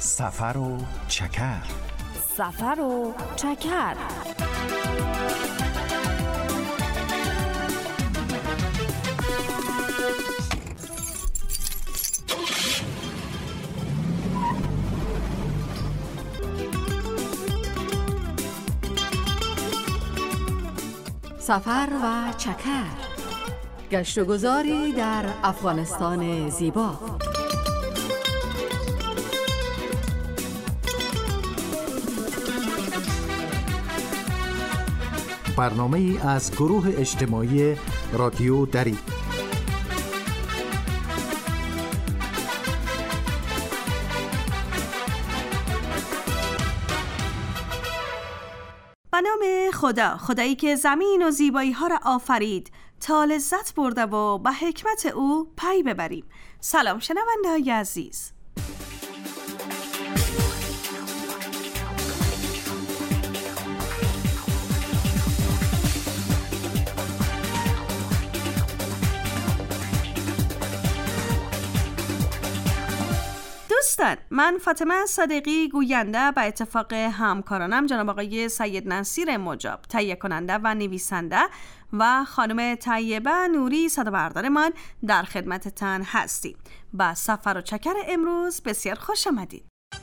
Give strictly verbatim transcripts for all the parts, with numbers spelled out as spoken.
سفر و چکر. سفر و چکر. سفر و چکر، گشت و گذاری در افغانستان زیبا. برنامه ای از گروه اجتماعی رادیو دری. به نام خدا، خدایی که زمین و زیبایی ها را آفرید تا لذت برده و به حکمت او پی ببریم. سلام شنونده های عزیز. دوستان، من فاطمه صادقی گوینده به اتفاق همکارانم جناب آقای سید نصیر مجاب تهیه کننده و نویسنده و خانم طیبه نوری صدابردارمان در خدمتتان هستیم. با سفر و چکر امروز بسیار خوش آمدید.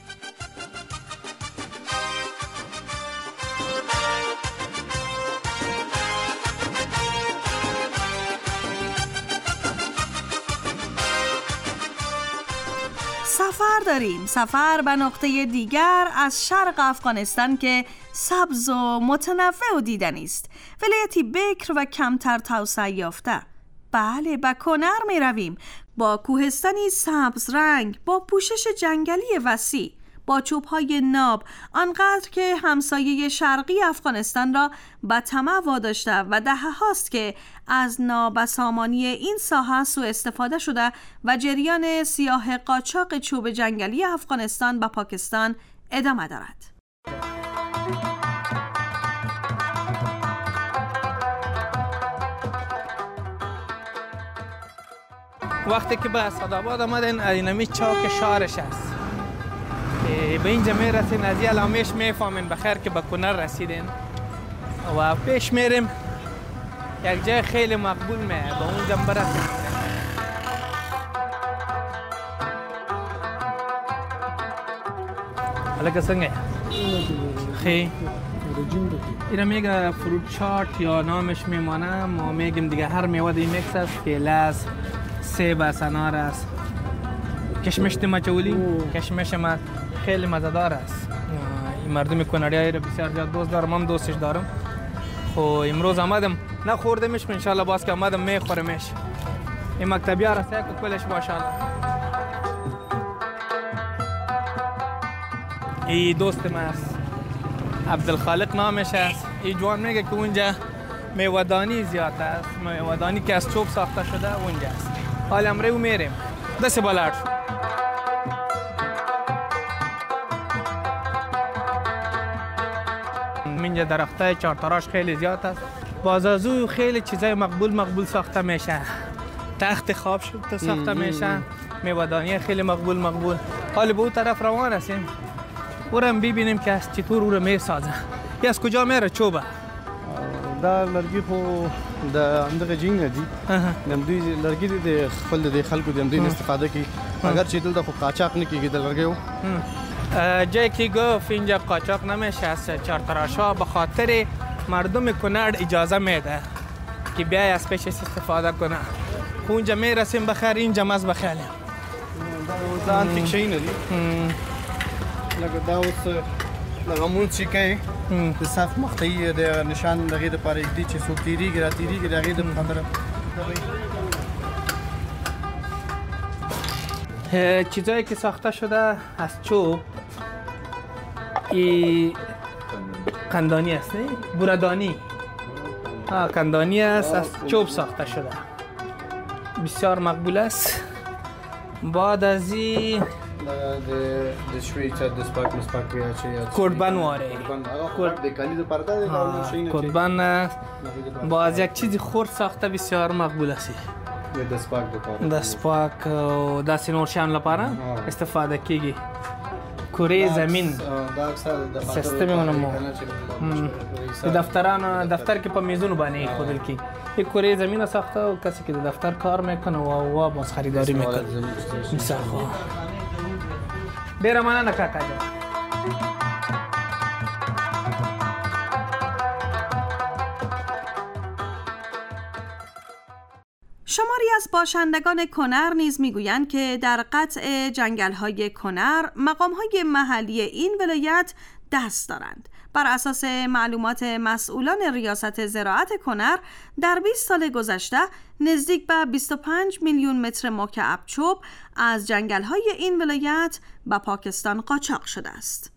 سفر داریم، سفر به نقطه دیگر از شرق افغانستان که سبز و متنوع و دیدنی است، ولایتی بکر و کمتر توسعه یافته. بله، به کنر می رویم، با کوهستانی سبز رنگ، با پوشش جنگلی وسیع، با چوب‌های ناب، آنقدر که همسایه شرقی افغانستان را به طمع واداشته و دهه هاست که از نابسامانی این ساحه سوء استفاده شده و جریان سیاه قاچاق چوب جنگلی افغانستان به پاکستان ادامه دارد. وقتی که به اسدآباد آمدین، اینمی چاک شهرش است. به اینجا میرسین، از یه علامش میفهمین بخیر که به کنر رسیدین و پیش میریم یک جای خیلی مقبول میه، به اونجا برسیم. حالا که سنگه خیلی اینا میگه فروت چارت یا نامش میمانه، ما میگیم دیگه هر میوه دی میکس است. کیله است، سیب است، انار است، کشمش مچولی، کشمش ما خیلی مزه‌دار است. این مردم کنریایی را بسیار زیاد دوست دارم، هم دوستش دارم. خب امروز آمدم نخوردمش، ان شاء الله باز که آمدم میخورمش. این مکتبی ها را سعی کنم کلش ماشاءالله. این دوست من است، عبدالخالق نامش است. این جوان میگه که اونجا میوه‌دانی زیاد است، میوه‌دانی که از چوب ساخته شده اونجا است. حالا امروز میریم دست بالار. اینجا درختای چارتراش خیلی زیاد است. باز از او خیلی چیزای مقبول مقبول ساخته میشه. تخت خواب شد ساخته میشه، میوه‌دانی خیلی مقبول مقبول. حالا به اون طرف روان هستیم، او را ببینیم که از چطور او را میسازه. یا از کجا میره چوبه؟ دا لرګي خو د اندغه جینګ دي نم دوی لرګي د خپل د خلکو د دوی استفاده کوي، اگر چې دلته خو قاچاق نه کیږي د لرګیو. جایی که گفت اینجا قاچاق نمیشه از چارتراشا، به خاطر مردم کنر اجازه میده که بیای از پیش استفاده کنه. اونجا میرسیم بخیر، اینجا مز بخیریم. دا انتیک شی نه دي لکه دا اوس لکه مونږ چې کوي د صف مختی د نشان دغه د پاره دی چې څوک تیریږي را تیریږي دغه د خاطر چیزایی که ساخته شده از چوب. این قندانی است، نه؟ بوردانی. ها قندانی است، از چوب ساخته شده، بسیار مقبول است. بعد از این د شوی چې د سپاک مسپاک یا چې کردبن واره کورد د کالی د پرده د شي نه کردبن باز یک چیزی خرد ساخته بسیار مقبول است. د سپاک د د سپاک و داسې نور شیان لپاره استفاده کیږي. کره زمین دا اکثر د سیستم اونمو دفتران دفتر که پا میزونو بانه خودل کی یک کره زمین ساخته و کسی که دفتر کار میکنه و و باز خریداری میکنه مثلا بیره منه نکاکا جا شماری از باشندگان کنر نیز میگویند که در قطع جنگل‌های کنر مقام‌های محلی این ولایت دست دارند. بر اساس معلومات مسئولان ریاست زراعت کنر در بیست سال گذشته نزدیک به بیست و پنج میلیون متر مکعب چوب از جنگل‌های این ولایت به پاکستان قاچاق شده است.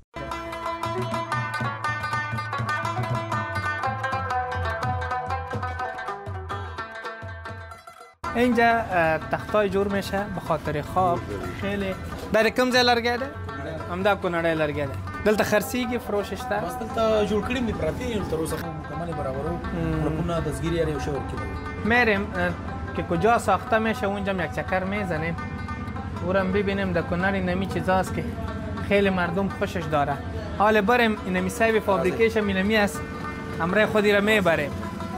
اینجا تختای جور میشه به خاطر خواب خیلی در کم ځای لرګی همدا کونړی لرګی دی دلته خرڅیږي فروش شته بس دلته جوړ کړي مې پراته دي تر اوسه مکمل برابرو کلپونه دستگیری یاری شو ورکړي میریم که کجا ساخته میشه اونجا یک چکر میزنیم ورم ببینیم در کنار اینمی چیزاست که خیلی مردم خوشش داره حالا بریم اینمی سایب فابریکیش اینمی است امره خودی را میبریم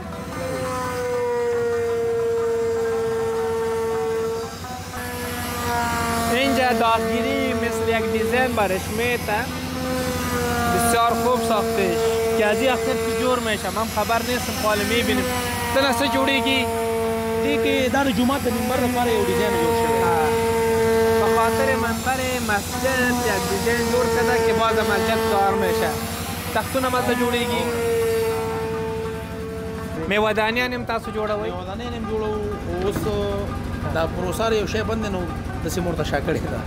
اینجا دادگیری مثل یک دیزاین برش میته بسیار خوب ساختش که از این اختر که جور میشه من خبر نیستم خاله میبینیم تنه سه جوڑیگی دیگه دار جمعه ته منبر لپاره یو ډیزاین جوړ شوی په خاطر منبر مسجد یک دیزاین جوړ کړه که باز مسجد کار میشه تختونه ماته جوړیږي میوادانیان هم تاسو جوړوي میوادانیان هم جوړو اوس دا پروسه یو شی بند نو د سیمور ته شاکړی ده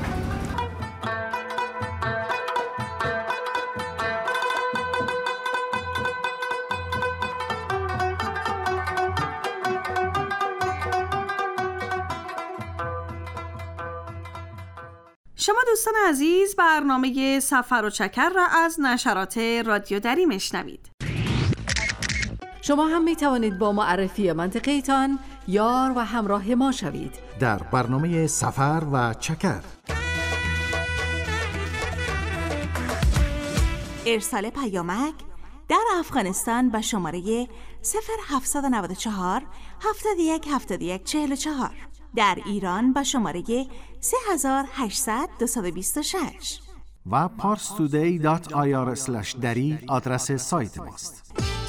شما دوستان عزیز برنامه سفر و چکر را از نشرات رادیو دری میشنوید. شما هم می توانید با معرفی منطقه‌تان یار و همراه ما شوید در برنامه سفر و چکر. ارسال پیامک در افغانستان به شماره صفر هفتصد و نود و چهار هفتاد و یک هفتاد و یک چهل و چهار، در ایران به شماره سه هزار و هشتصد دویست و بیست و شش و parstoday دات آی آر اسلش دری آدرس سایت ماست.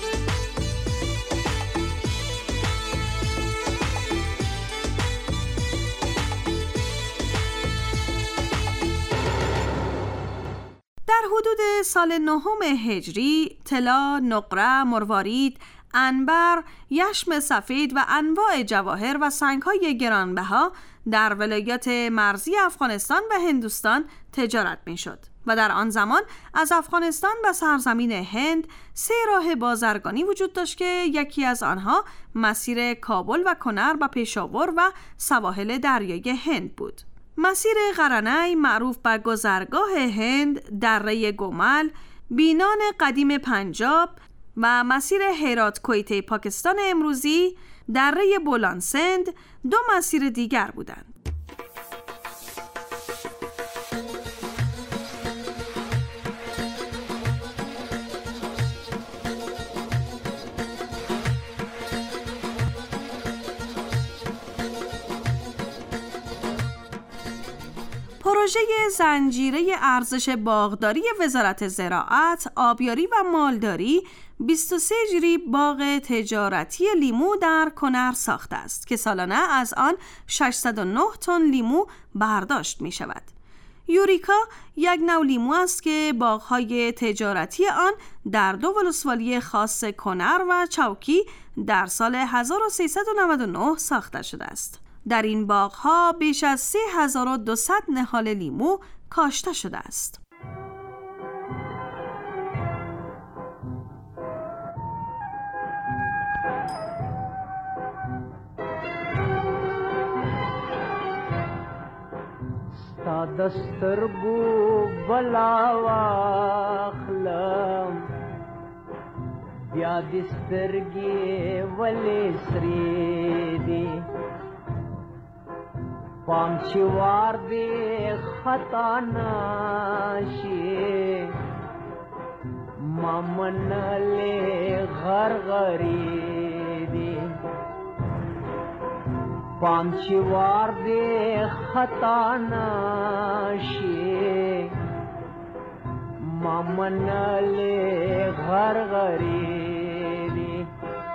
در حدود سال نهم هجری طلا، نقره، مروارید، عنبر، یشم سفید و انواع جواهر و سنگ‌های گرانبها در ولایات مرزی افغانستان و هندوستان تجارت می‌شد و در آن زمان از افغانستان به سرزمین هند سه راه بازرگانی وجود داشت که یکی از آنها مسیر کابل و کنر به پشاور و سواحل دریای هند بود. مسیر قرنی معروف به گذرگاه هند، دره گمل، بینان قدیم پنجاب و مسیر هرات کویته پاکستان امروزی، دره بولانسند دو مسیر دیگر بودند. پروژه زنجیره ارزش باغداری وزارت زراعت، آبیاری و مالداری بیست و سه جری باغ تجارتی لیمو در کنر ساخته است که سالانه از آن ششصد و نه تن لیمو برداشت می شود. یوریکا یک نوع لیمو است که باغ‌های تجارتی آن در دو ولسوالی خاص کنر و چوکی در سال هزار و سیصد و نود و نه ساخته شده است. در این باغ‌ها بیش از سه هزار و دویست نهال لیمو کاشته شده است. ستا دسترگو بلا واخلم بیا دسترگی ولی سری دی پامچوار دی خطا ناشی ممنل غرغری دی پامچوار دی خطا ناشی ممنل غرغری دی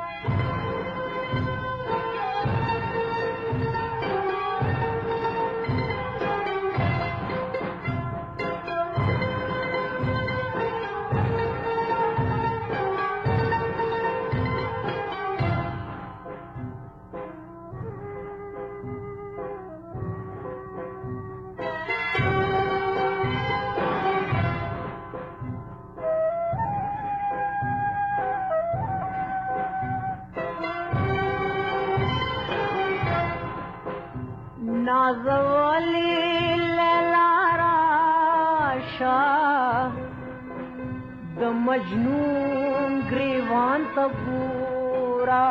نازولی لیلا راشا د مجنون گریوان تبورا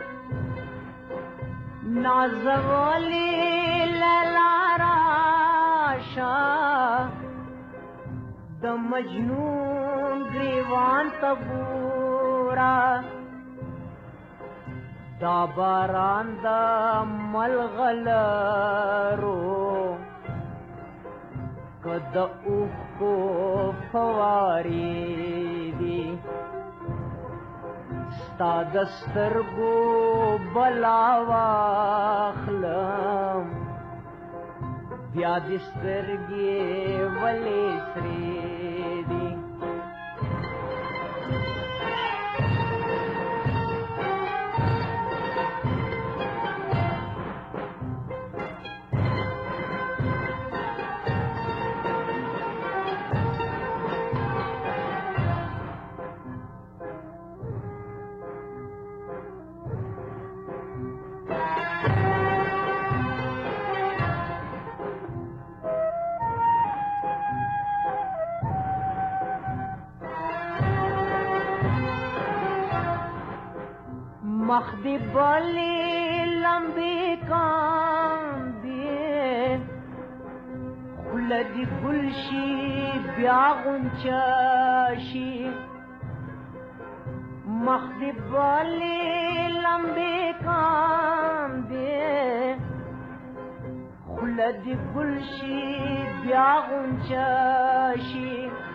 نازولی لیلا راشا د مجنون گریوان تبورا دا باران دا ملغلرو کد اوخ کو فواری دی ستا دسترگو بلاواخلم بیا دسترگی ولی سری دی مخدی بالی لمبی کام دی خلدی گلشی بیا غنچاشی مخدی بالی لمبی کام دی خلدی گلشی بیا غنچاشی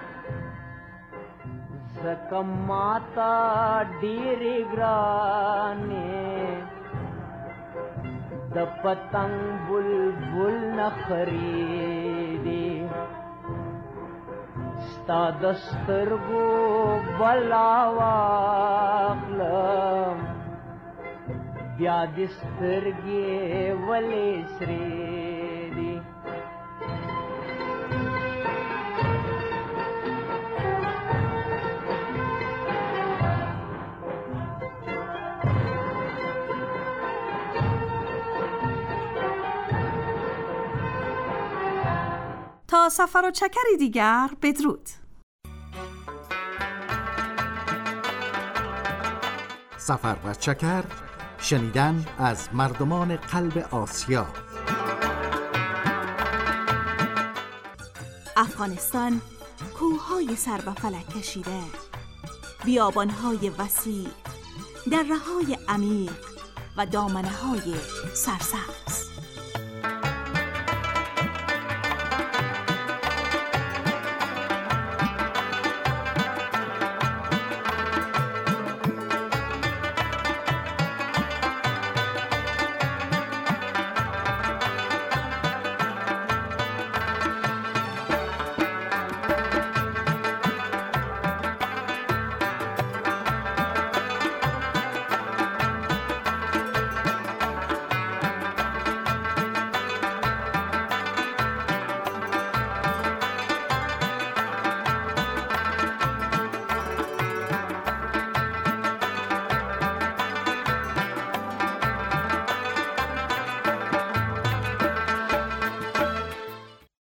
زکم ماتا ډیرې ګرانې د پتنګ بلبل نخری دی ستا د سترګو بلا واخلم بیا د سترګې ولې سرې دی تا سفر و چکری دیگر بدرود. سفر و چکر، شنیدن از مردمان قلب آسیا. افغانستان کوههای سر به فلک کشیده، بیابانهای وسیع، دره‌های عمیق و دامنه‌های سرسبز.